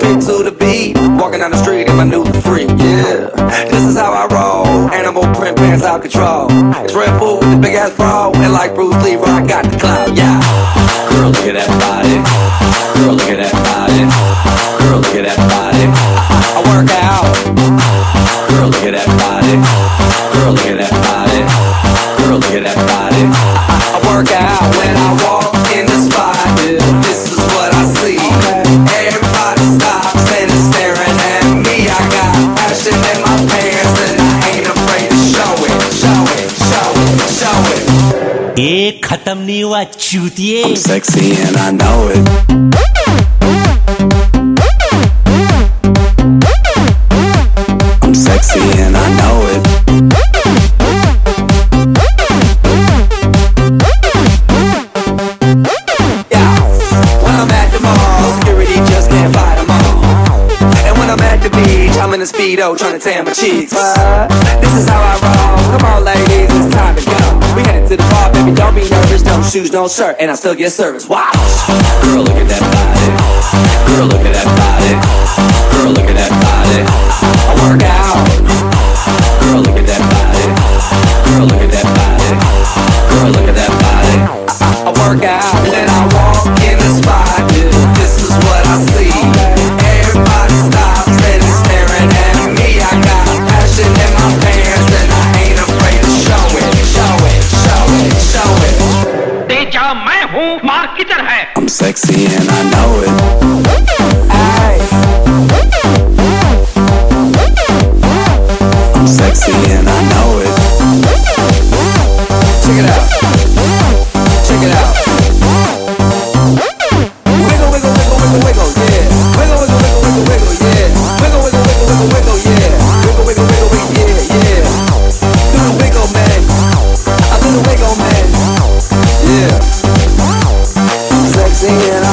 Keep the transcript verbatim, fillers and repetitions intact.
big to the beat. Walking down the street in my new freak, yeah. This is how I roll. Animal print pants out control. It's Red Bull with the big ass bra. And like Bruce Lee, I got the clout, yeah. Girl, look at that body. Girl, look at that body. Girl, look at that body. I, I work out. Girl, look at that body. Girl, look at that body. Girl, look at that body. I, I work out when I walk in the spot. This is what I see. Everybody stops and is staring at me. I got passion in my pants and I ain't afraid to show it, show it, show it, show it. ए खत्म नहीं हुआ चूतिए. I'm sexy and I know it. I'm sexy and I know it. Yeah, when I'm at the mall, security just can't fight them all. And when I'm at the beach, I'm in a Speedo trying to tan my cheeks. But this is how I roll. Come on, ladies, it's time to go. We headed to the bar, baby, don't be nervous. No shoes, no shirt, and I still get service. Wow. Girl, look at that body. Girl, look at that body. Girl, look at that body. I work out. Girl, look at that body. Girl, look at that body. Girl, look at that body. I, I work out when I walk in the spot. This is what I see. Everybody stops and is staring at me. I got passion in my pants and I ain't afraid to show it, show it, show it, show it. Teja मैं हूँ marketer है. I'm sexy and I know it. Ay. I'm sexy and I know it. Check it out. Check it out. Wiggle, wiggle, wiggle, wiggle, wiggle, yeah. Wiggle, wiggle, wiggle, wiggle, wiggle, yeah. Wiggle, wiggle, wiggle, wiggle, wiggle, yeah. Wiggle, wiggle, wiggle, wiggle, yeah, yeah. Do the wiggle, man. I do the wiggle, man. Yeah. I'm sexy and